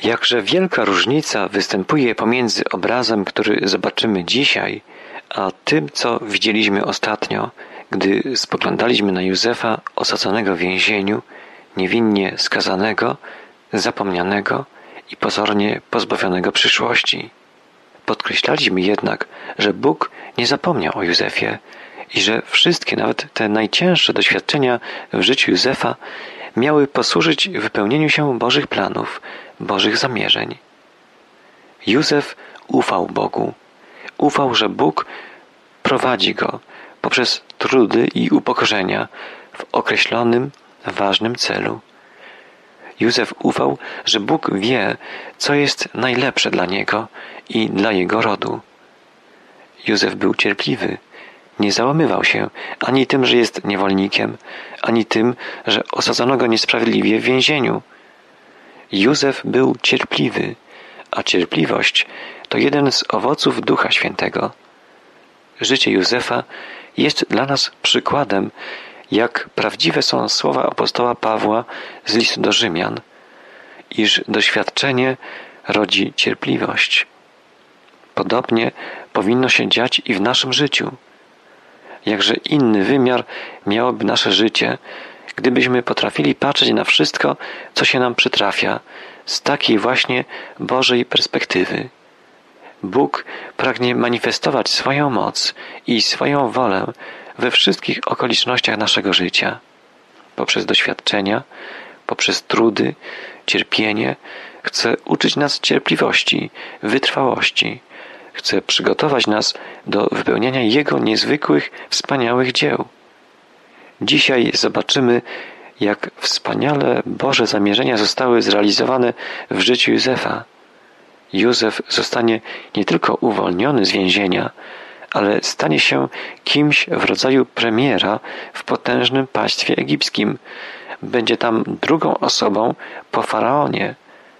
Jakże wielka różnica występuje pomiędzy obrazem, który zobaczymy dzisiaj, a tym, co widzieliśmy ostatnio, gdy spoglądaliśmy na Józefa osadzonego w więzieniu, niewinnie skazanego, zapomnianego i pozornie pozbawionego przyszłości. Podkreślaliśmy jednak, że Bóg nie zapomniał o Józefie i że wszystkie, nawet te najcięższe doświadczenia w życiu Józefa miały posłużyć wypełnieniu się Bożych planów, Bożych zamierzeń. Józef ufał Bogu. Ufał, że Bóg prowadzi go poprzez trudy i upokorzenia w określonym, ważnym celu. Józef ufał, że Bóg wie, co jest najlepsze dla niego i dla jego rodu. Józef był cierpliwy. Nie załamywał się ani tym, że jest niewolnikiem, ani tym, że osadzono go niesprawiedliwie w więzieniu. Józef był cierpliwy, a cierpliwość to jeden z owoców Ducha Świętego. Życie Józefa jest dla nas przykładem, jak prawdziwe są słowa apostoła Pawła z listu do Rzymian, iż doświadczenie rodzi cierpliwość. Podobnie powinno się dziać i w naszym życiu. Jakże inny wymiar miałoby nasze życie, gdybyśmy potrafili patrzeć na wszystko, co się nam przytrafia, z takiej właśnie Bożej perspektywy. Bóg pragnie manifestować swoją moc i swoją wolę we wszystkich okolicznościach naszego życia. Poprzez doświadczenia, poprzez trudy, cierpienie, chce uczyć nas cierpliwości, wytrwałości. Chce przygotować nas do wypełniania Jego niezwykłych, wspaniałych dzieł. Dzisiaj zobaczymy, jak wspaniale Boże zamierzenia zostały zrealizowane w życiu Józefa. Józef zostanie nie tylko uwolniony z więzienia, ale stanie się kimś w rodzaju premiera w potężnym państwie egipskim. Będzie tam drugą osobą po Faraonie.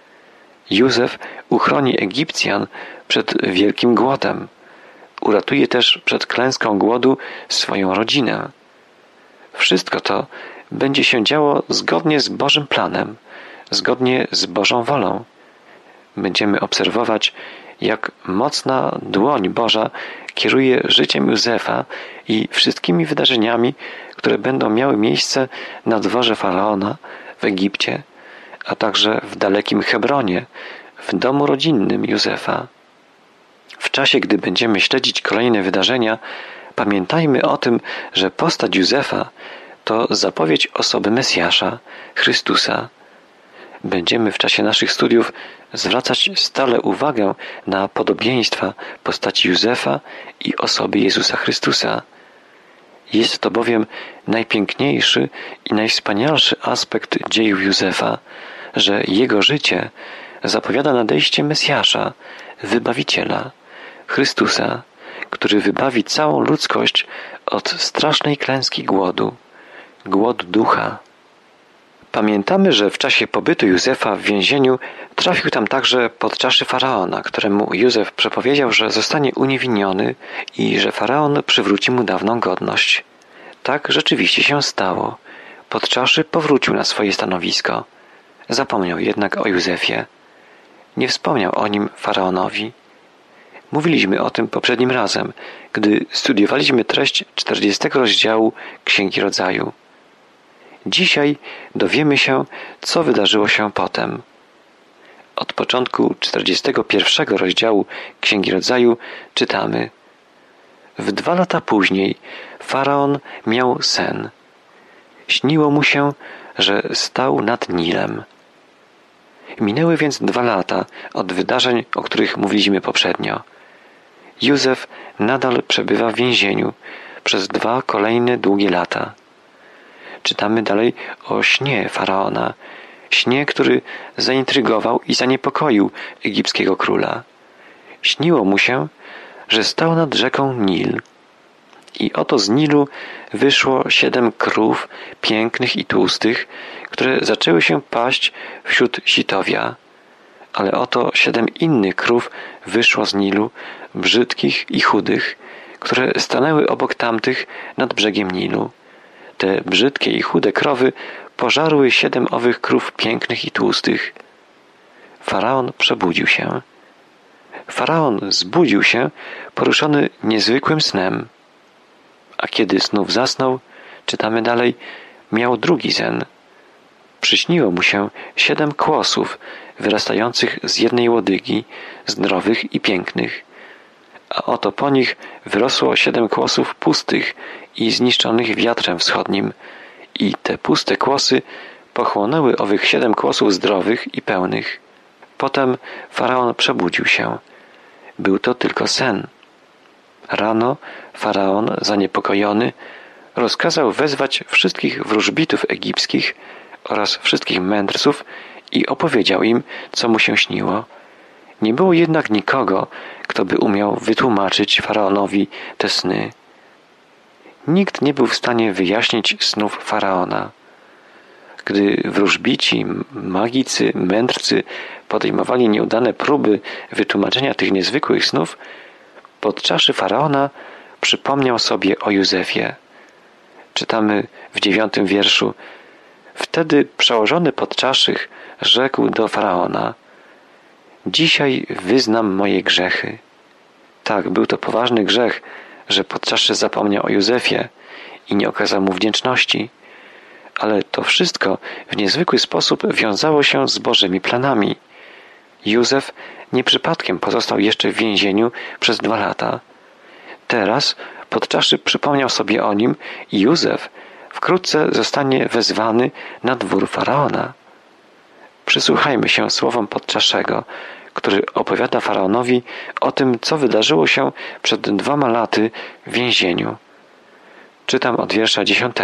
Józef uchroni Egipcjan przed wielkim głodem. Uratuje też przed klęską głodu swoją rodzinę. Wszystko to będzie się działo zgodnie z Bożym planem, zgodnie z Bożą wolą. Będziemy obserwować, jak mocna dłoń Boża kieruje życiem Józefa i wszystkimi wydarzeniami, które będą miały miejsce na dworze Faraona w Egipcie, a także w dalekim Hebronie, w domu rodzinnym Józefa. W czasie, gdy będziemy śledzić kolejne wydarzenia, pamiętajmy o tym, że postać Józefa to zapowiedź osoby Mesjasza, Chrystusa. Będziemy w czasie naszych studiów zwracać stale uwagę na podobieństwa postaci Józefa i osoby Jezusa Chrystusa. Jest to bowiem najpiękniejszy i najwspanialszy aspekt dziejów Józefa, że jego życie zapowiada nadejście Mesjasza, Wybawiciela, Chrystusa, który wybawi całą ludzkość od strasznej klęski głodu ducha. Pamiętamy, że w czasie pobytu Józefa w więzieniu trafił tam także pod czaszy Faraona, któremu Józef przepowiedział, że zostanie uniewinniony i że Faraon przywróci mu dawną godność. Tak rzeczywiście się stało. Pod czaszy powrócił na swoje stanowisko. Zapomniał jednak o Józefie. Nie wspomniał o nim Faraonowi. Mówiliśmy o tym poprzednim razem, gdy studiowaliśmy treść 40 rozdziału Księgi Rodzaju. Dzisiaj dowiemy się, co wydarzyło się potem. Od początku 41 rozdziału Księgi Rodzaju czytamy: W 2 lata później Faraon miał sen. Śniło mu się, że stał nad Nilem. Minęły więc 2 lata od wydarzeń, o których mówiliśmy poprzednio. Józef nadal przebywa w więzieniu przez 2 kolejne długie lata. Czytamy dalej o śnie Faraona, śnie, który zaintrygował i zaniepokoił egipskiego króla. Śniło mu się, że stał nad rzeką Nil. I oto z Nilu wyszło 7 krów, pięknych i tłustych, które zaczęły się paść wśród sitowia. Ale oto 7 innych krów wyszło z Nilu, brzydkich i chudych, które stanęły obok tamtych nad brzegiem Nilu. Te brzydkie i chude krowy pożarły 7 owych krów pięknych i tłustych. Faraon przebudził się. Faraon zbudził się, poruszony niezwykłym snem. A kiedy znów zasnął, czytamy dalej, miał drugi sen. Przyśniło mu się 7 kłosów wyrastających z jednej łodygi, zdrowych i pięknych. A oto po nich wyrosło 7 kłosów pustych i zniszczonych wiatrem wschodnim. I te puste kłosy pochłonęły owych 7 kłosów zdrowych i pełnych. Potem Faraon przebudził się. Był to tylko sen. Rano Faraon, zaniepokojony, rozkazał wezwać wszystkich wróżbitów egipskich oraz wszystkich mędrców i opowiedział im, co mu się śniło. Nie było jednak nikogo, kto by umiał wytłumaczyć Faraonowi te sny. Nikt nie był w stanie wyjaśnić snów Faraona. Gdy wróżbici, magicy, mędrcy podejmowali nieudane próby wytłumaczenia tych niezwykłych snów, podczaszy Faraona przypomniał sobie o Józefie. Czytamy w 9 wierszu. Wtedy przełożony podczaszych rzekł do Faraona: dzisiaj wyznam moje grzechy. Tak, był to poważny grzech, że podczaszszy zapomniał o Józefie i nie okazał mu wdzięczności. Ale to wszystko w niezwykły sposób wiązało się z Bożymi planami. Józef nie przypadkiem pozostał jeszcze w więzieniu przez 2 lata. Teraz podczaszy przypomniał sobie o nim i Józef wkrótce zostanie wezwany na dwór Faraona. Przysłuchajmy się słowom podczaszego, który opowiada Faraonowi o tym, co wydarzyło się przed 2 laty w więzieniu. Czytam od wiersza 10.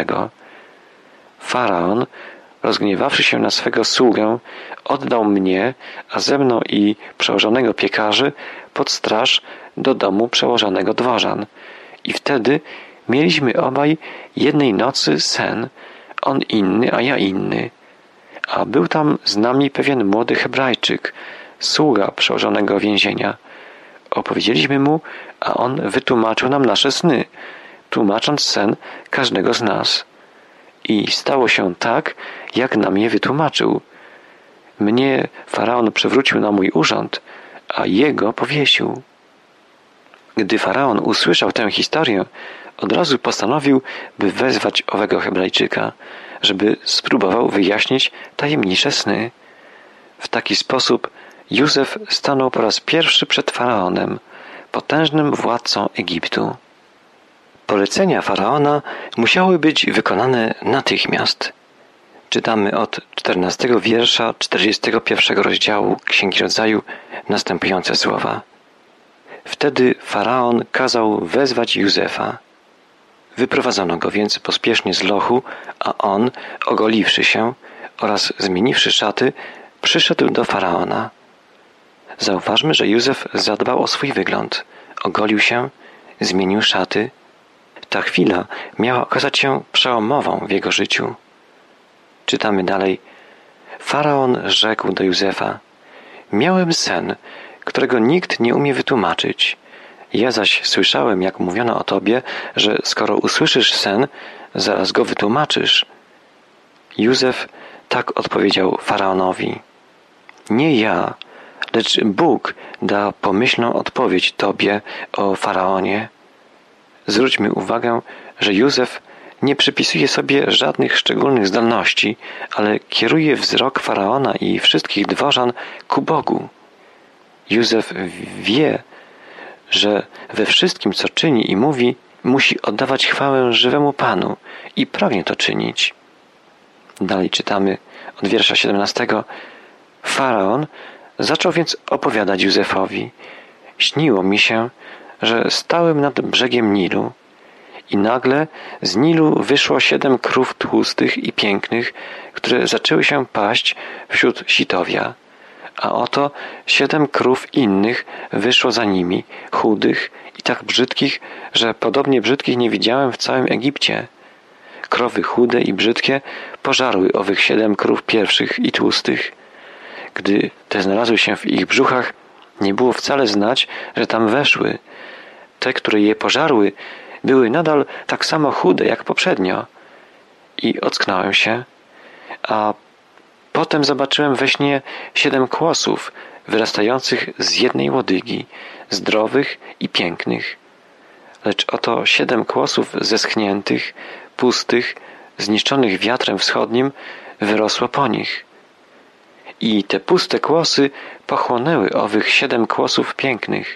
Faraon, rozgniewawszy się na swego sługę, oddał mnie, a ze mną i przełożonego piekarzy pod straż do domu przełożonego dworzan. I wtedy mieliśmy obaj jednej nocy sen, on inny, a ja inny. A był tam z nami pewien młody Hebrajczyk, sługa przełożonego więzienia. Opowiedzieliśmy mu, a on wytłumaczył nam nasze sny, tłumacząc sen każdego z nas. I stało się tak, jak nam je wytłumaczył. Mnie Faraon przywrócił na mój urząd, a jego powiesił. Gdy Faraon usłyszał tę historię, od razu postanowił, by wezwać owego Hebrajczyka, żeby spróbował wyjaśnić tajemnicze sny. W taki sposób Józef stanął po raz pierwszy przed Faraonem, potężnym władcą Egiptu. Polecenia Faraona musiały być wykonane natychmiast. Czytamy od 14 wiersza 41 rozdziału Księgi Rodzaju następujące słowa. Wtedy Faraon kazał wezwać Józefa. Wyprowadzono go więc pospiesznie z lochu, a on, ogoliwszy się oraz zmieniwszy szaty, przyszedł do Faraona. Zauważmy, że Józef zadbał o swój wygląd. Ogolił się, zmienił szaty. Ta chwila miała okazać się przełomową w jego życiu. Czytamy dalej. Faraon rzekł do Józefa: miałem sen, którego nikt nie umie wytłumaczyć. Ja zaś słyszałem, jak mówiono o tobie, że skoro usłyszysz sen, zaraz go wytłumaczysz. Józef tak odpowiedział Faraonowi: nie ja, lecz Bóg da pomyślną odpowiedź tobie, o Faraonie. Zwróćmy uwagę, że Józef nie przypisuje sobie żadnych szczególnych zdolności, ale kieruje wzrok Faraona i wszystkich dworzan ku Bogu. Józef wie, że we wszystkim, co czyni i mówi, musi oddawać chwałę żywemu Panu i pragnie to czynić. Dalej czytamy od wiersza 17. Faraon zaczął więc opowiadać Józefowi: śniło mi się, że stałem nad brzegiem Nilu i nagle z Nilu wyszło 7 krów tłustych i pięknych, które zaczęły się paść wśród sitowia. A oto 7 krów innych wyszło za nimi, chudych i tak brzydkich, że podobnie brzydkich nie widziałem w całym Egipcie. Krowy chude i brzydkie pożarły owych 7 krów pierwszych i tłustych. Gdy te znalazły się w ich brzuchach, nie było wcale znać, że tam weszły. Te, które je pożarły, były nadal tak samo chude jak poprzednio. I ocknąłem się, a Potem zobaczyłem we śnie 7 kłosów wyrastających z jednej łodygi, zdrowych i pięknych. Lecz oto 7 kłosów zeschniętych, pustych, zniszczonych wiatrem wschodnim wyrosło po nich. I te puste kłosy pochłonęły owych 7 kłosów pięknych.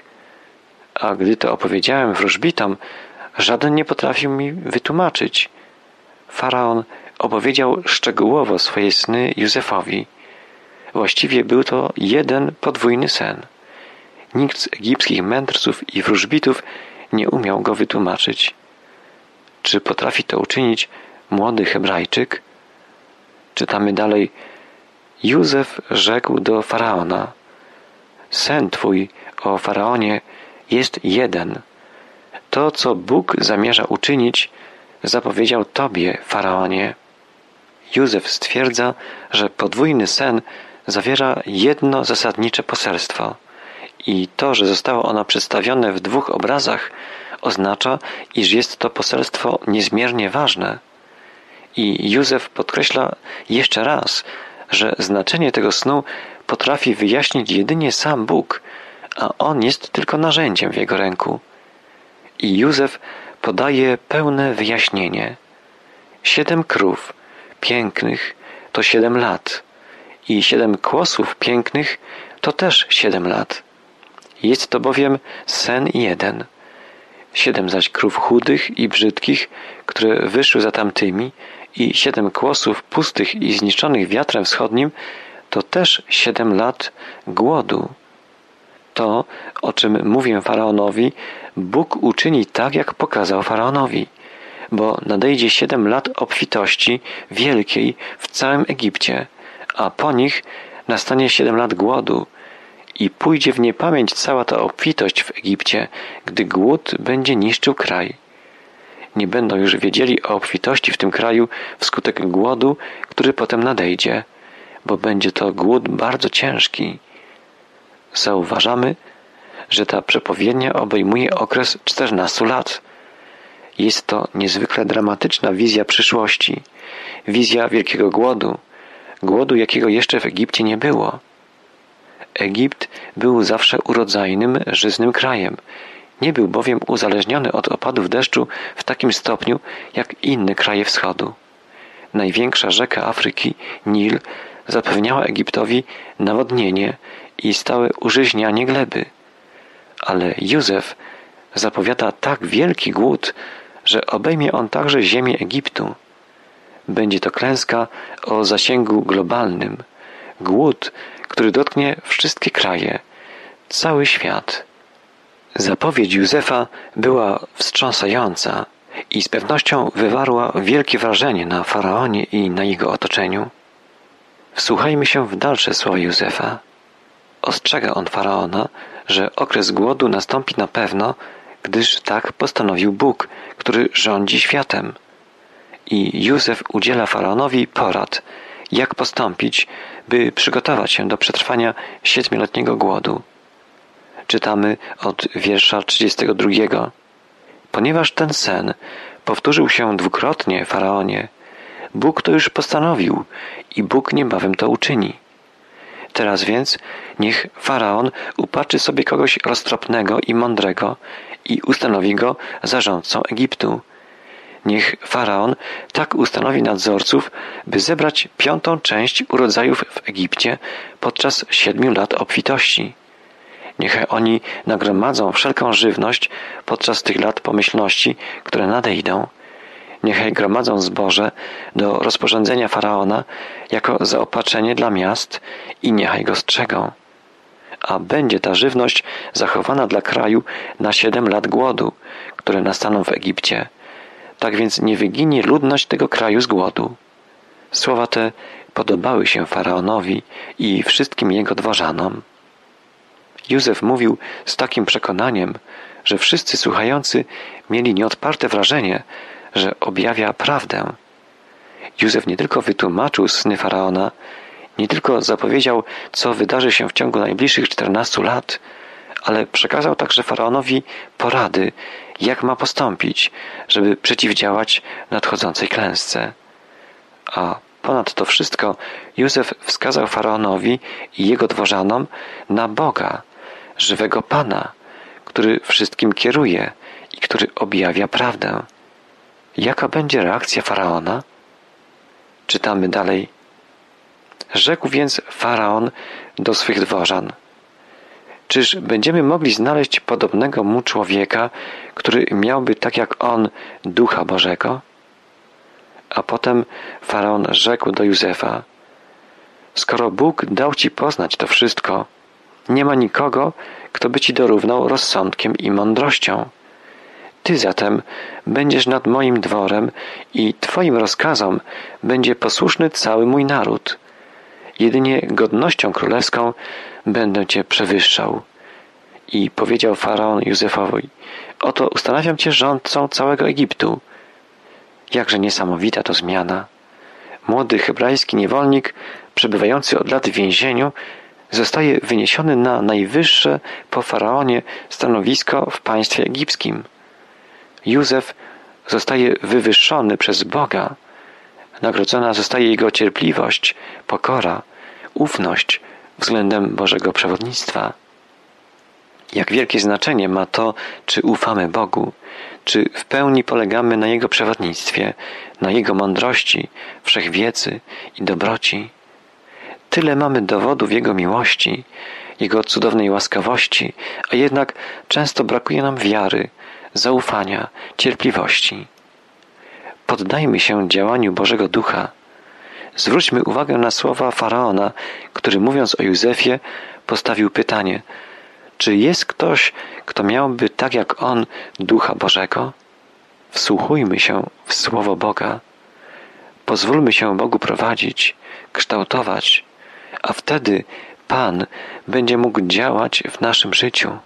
A gdy to opowiedziałem wróżbitom, żaden nie potrafił mi wytłumaczyć. Faraon opowiedział szczegółowo swoje sny Józefowi. Właściwie był to jeden podwójny sen. Nikt z egipskich mędrców i wróżbitów nie umiał go wytłumaczyć. Czy potrafi to uczynić młody Hebrajczyk? Czytamy dalej. Józef rzekł do Faraona: sen twój, o Faraonie, jest jeden. To, co Bóg zamierza uczynić, zapowiedział tobie, Faraonie. Józef stwierdza, że podwójny sen zawiera jedno zasadnicze poselstwo i to, że zostało ono przedstawione w 2 obrazach, oznacza, iż jest to poselstwo niezmiernie ważne. I Józef podkreśla jeszcze raz, że znaczenie tego snu potrafi wyjaśnić jedynie sam Bóg, a On jest tylko narzędziem w jego ręku. I Józef podaje pełne wyjaśnienie. 7 krów pięknych to 7 lat i 7 kłosów pięknych to też 7 lat. Jest to bowiem sen jeden. 7 zaś krów chudych i brzydkich, które wyszły za tamtymi, i 7 kłosów pustych i zniszczonych wiatrem wschodnim, to też 7 lat głodu. To, o czym mówię Faraonowi, Bóg uczyni tak, jak pokazał Faraonowi, bo nadejdzie 7 lat obfitości wielkiej w całym Egipcie, a po nich nastanie 7 lat głodu i pójdzie w niepamięć cała ta obfitość w Egipcie, gdy głód będzie niszczył kraj. Nie będą już wiedzieli o obfitości w tym kraju wskutek głodu, który potem nadejdzie, bo będzie to głód bardzo ciężki. Zauważamy, że ta przepowiednia obejmuje okres 14 lat. Jest to niezwykle dramatyczna wizja przyszłości, wizja wielkiego głodu, jakiego jeszcze w Egipcie nie było. Egipt był zawsze urodzajnym, żyznym krajem. Nie był bowiem uzależniony od opadów deszczu w takim stopniu jak inne kraje wschodu. Największa rzeka Afryki, Nil, zapewniała Egiptowi nawodnienie i stałe użyźnianie gleby. Ale Józef zapowiada tak wielki głód, że obejmie on także ziemię Egiptu. Będzie to klęska o zasięgu globalnym. Głód, który dotknie wszystkie kraje, cały świat. Zapowiedź Józefa była wstrząsająca i z pewnością wywarła wielkie wrażenie na Faraonie i na jego otoczeniu. Wsłuchajmy się w dalsze słowa Józefa. Ostrzega on Faraona, że okres głodu nastąpi na pewno, gdyż tak postanowił Bóg, który rządzi światem. I Józef udziela Faraonowi porad, jak postąpić, by przygotować się do przetrwania 7-letniego głodu. Czytamy od wiersza 32. Ponieważ ten sen powtórzył się 2-krotnie, Faraonie, Bóg to już postanowił i Bóg niebawem to uczyni. Teraz więc niech Faraon upatrzy sobie kogoś roztropnego i mądrego i ustanowi go zarządcą Egiptu. Niech Faraon tak ustanowi nadzorców, by zebrać 5. część urodzajów w Egipcie podczas 7 lat obfitości. Niech oni nagromadzą wszelką żywność podczas tych lat pomyślności, które nadejdą. Niechaj gromadzą zboże do rozporządzenia Faraona jako zaopatrzenie dla miast i niechaj go strzegą. A będzie ta żywność zachowana dla kraju na 7 lat głodu, które nastaną w Egipcie. Tak więc nie wyginie ludność tego kraju z głodu. Słowa te podobały się Faraonowi i wszystkim jego dworzanom. Józef mówił z takim przekonaniem, że wszyscy słuchający mieli nieodparte wrażenie, że objawia prawdę. Józef nie tylko wytłumaczył sny Faraona, nie tylko zapowiedział, co wydarzy się w ciągu najbliższych 14 lat, ale przekazał także Faraonowi porady, jak ma postąpić, żeby przeciwdziałać nadchodzącej klęsce. A ponad to wszystko Józef wskazał Faraonowi i jego dworzanom na Boga, żywego Pana, który wszystkim kieruje i który objawia prawdę. Jaka będzie reakcja Faraona? Czytamy dalej. Rzekł więc Faraon do swych dworzan: czyż będziemy mogli znaleźć podobnego mu człowieka, który miałby tak jak on Ducha Bożego? A potem Faraon rzekł do Józefa: skoro Bóg dał ci poznać to wszystko, nie ma nikogo, kto by ci dorównał rozsądkiem i mądrością. Ty zatem będziesz nad moim dworem i twoim rozkazom będzie posłuszny cały mój naród. Jedynie godnością królewską będę cię przewyższał. I powiedział Faraon Józefowi: oto ustanawiam cię rządcą całego Egiptu. Jakże niesamowita to zmiana. Młody hebrajski niewolnik, przebywający od lat w więzieniu, zostaje wyniesiony na najwyższe po Faraonie stanowisko w państwie egipskim. Józef zostaje wywyższony przez Boga. Nagrodzona zostaje jego cierpliwość, pokora, ufność względem Bożego przewodnictwa. Jak wielkie znaczenie ma to, czy ufamy Bogu, czy w pełni polegamy na Jego przewodnictwie, na Jego mądrości, wszechwiedzy i dobroci. Tyle mamy dowodów Jego miłości, Jego cudownej łaskawości, a jednak często brakuje nam wiary, zaufania, cierpliwości. Poddajmy się działaniu Bożego Ducha. Zwróćmy uwagę na słowa Faraona, który mówiąc o Józefie postawił pytanie: czy jest ktoś, kto miałby tak jak on Ducha Bożego? Wsłuchujmy się w Słowo Boga. Pozwólmy się Bogu prowadzić, kształtować, a wtedy Pan będzie mógł działać w naszym życiu.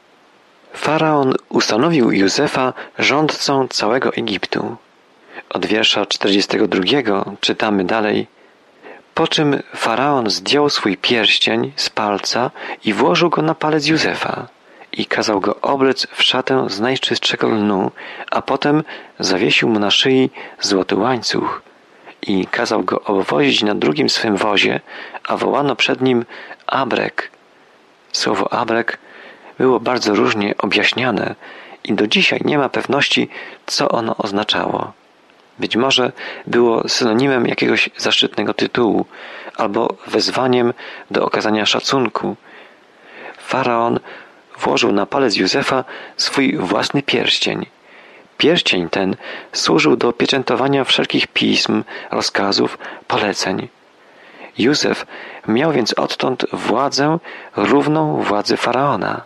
Faraon ustanowił Józefa rządcą całego Egiptu. Od wiersza 42 czytamy dalej. Po czym Faraon zdjął swój pierścień z palca i włożył go na palec Józefa i kazał go oblec w szatę z najczystszego lnu, a potem zawiesił mu na szyi złoty łańcuch i kazał go obwozić na drugim swym wozie, a wołano przed nim Abrek. Słowo Abrek było bardzo różnie objaśniane i do dzisiaj nie ma pewności, co ono oznaczało. Być może było synonimem jakiegoś zaszczytnego tytułu albo wezwaniem do okazania szacunku. Faraon włożył na palec Józefa swój własny pierścień. Pierścień ten służył do pieczętowania wszelkich pism, rozkazów, poleceń. Józef miał więc odtąd władzę równą władzy Faraona.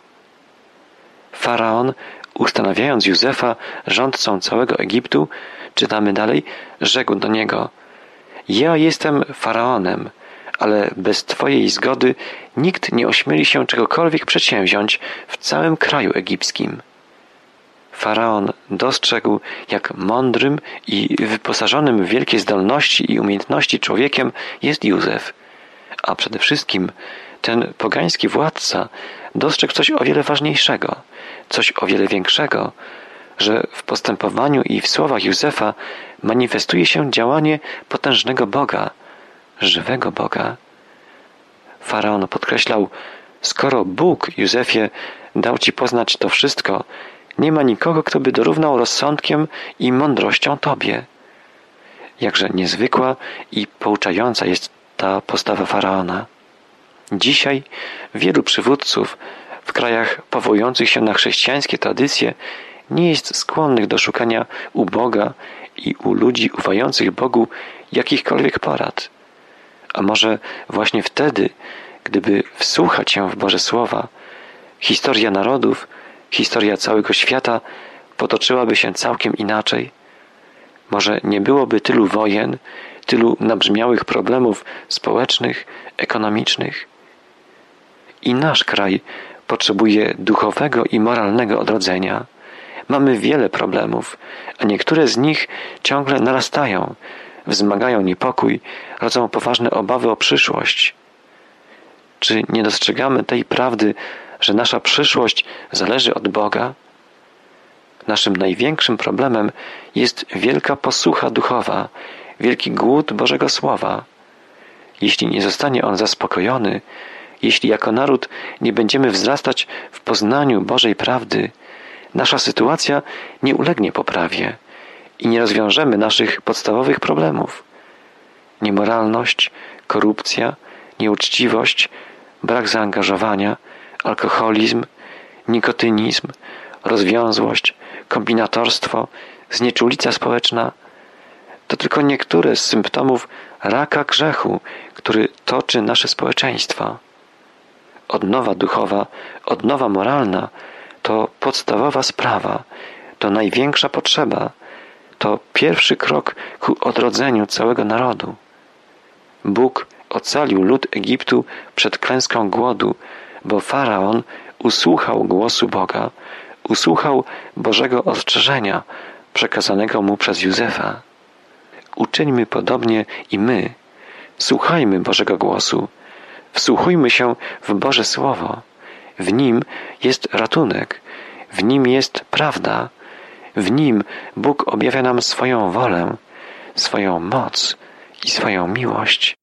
Faraon, ustanawiając Józefa rządcą całego Egiptu, czytamy dalej, rzekł do niego: ja jestem Faraonem, ale bez twojej zgody nikt nie ośmieli się czegokolwiek przedsięwziąć w całym kraju egipskim. Faraon dostrzegł, jak mądrym i wyposażonym w wielkie zdolności i umiejętności człowiekiem jest Józef, a przede wszystkim ten pogański władca dostrzegł coś o wiele ważniejszego, coś o wiele większego, że w postępowaniu i w słowach Józefa manifestuje się działanie potężnego Boga, żywego Boga. Faraon podkreślał: skoro Bóg, Józefie, dał ci poznać to wszystko, nie ma nikogo, kto by dorównał rozsądkiem i mądrością tobie. Jakże niezwykła i pouczająca jest ta postawa Faraona. Dzisiaj wielu przywódców w krajach powołujących się na chrześcijańskie tradycje nie jest skłonnych do szukania u Boga i u ludzi ufających Bogu jakichkolwiek porad. A może właśnie wtedy, gdyby wsłuchać się w Boże Słowa, historia narodów, historia całego świata potoczyłaby się całkiem inaczej? Może nie byłoby tylu wojen, tylu nabrzmiałych problemów społecznych, ekonomicznych? I nasz kraj potrzebuje duchowego i moralnego odrodzenia. Mamy wiele problemów, a niektóre z nich ciągle narastają, wzmagają niepokój, rodzą poważne obawy o przyszłość. Czy nie dostrzegamy tej prawdy, że nasza przyszłość zależy od Boga? Naszym największym problemem jest wielka posłucha duchowa, wielki głód Bożego Słowa. Jeśli nie zostanie on zaspokojony, jeśli jako naród nie będziemy wzrastać w poznaniu Bożej prawdy, nasza sytuacja nie ulegnie poprawie i nie rozwiążemy naszych podstawowych problemów. Niemoralność, korupcja, nieuczciwość, brak zaangażowania, alkoholizm, nikotynizm, rozwiązłość, kombinatorstwo, znieczulica społeczna to tylko niektóre z symptomów raka grzechu, który toczy nasze społeczeństwo. Odnowa duchowa, odnowa moralna to podstawowa sprawa, to największa potrzeba, to pierwszy krok ku odrodzeniu całego narodu. Bóg ocalił lud Egiptu przed klęską głodu, bo Faraon usłuchał głosu Boga, usłuchał Bożego ostrzeżenia przekazanego mu przez Józefa. Uczyńmy podobnie i my. Słuchajmy Bożego głosu. Wsłuchujmy się w Boże Słowo. W nim jest ratunek. W nim jest prawda. W nim Bóg objawia nam swoją wolę, swoją moc i swoją miłość.